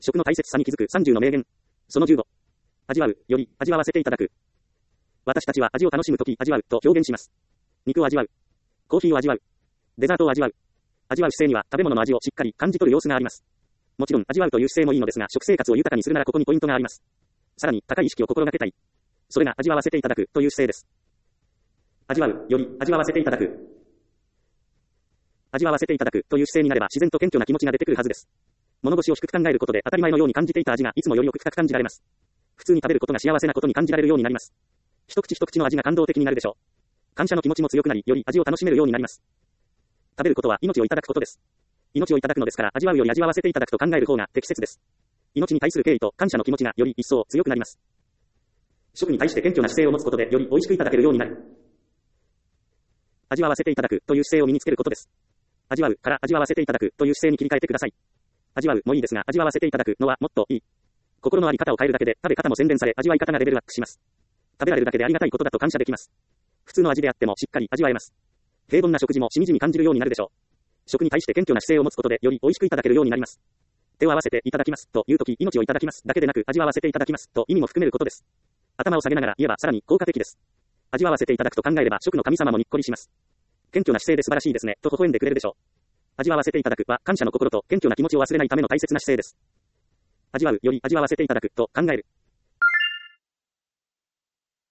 食の大切さに気づく30の名言。その15。味わう、より、味わわせていただく。私たちは味を楽しむとき味わうと表現します。肉を味わう。コーヒーを味わう。デザートを味わう。味わう姿勢には食べ物の味をしっかり感じ取る様子があります。もちろん味わうという姿勢もいいのですが、食生活を豊かにするならここにポイントがあります。さらに高い意識を心がけたい。それが味わわせていただくという姿勢です。味わう、より味わわせていただく。味わわせていただくという姿勢になれば自然と謙虚な気持ちが出てくるはずです。物腰を低く考えることで当たり前のように感じていた味がいつもよりよく深く感じられます。普通に食べることが幸せなことに感じられるようになります。一口一口の味が感動的になるでしょう。感謝の気持ちも強くなり、より味を楽しめるようになります。食べることは命をいただくことです。命をいただくのですから味わうより味わわせていただくと考える方が適切です。命に対する敬意と感謝の気持ちがより一層強くなります。食に対して謙虚な姿勢を持つことでより美味しくいただけるようになる。味わわせていただくという姿勢を身につけることです。味わうから味わわせていただくという姿勢に切り替えてください。味わうもいいですが味わわせていただくのはもっといい。心のあり方を変えるだけで食べ方も洗練され味わい方がレベルアップします。食べられるだけでありがたいことだと感謝できます。普通の味であってもしっかり味わえます。平凡な食事もしみじみ感じるようになるでしょう。食に対して謙虚な姿勢を持つことでより美味しくいただけるようになります。手を合わせていただきますというとき命をいただきますだけでなく味わわせていただきますと意味も含めることです。頭を下げながら言えばさらに効果的です。味わわせていただくと考えれば食の神様もにっこりします。謙虚な姿勢で素晴らしいですねと微笑んでくれるでしょう。味わわせていただくは感謝の心と謙虚な気持ちを忘れないための大切な姿勢です。味わうより味わわせていただくと考える。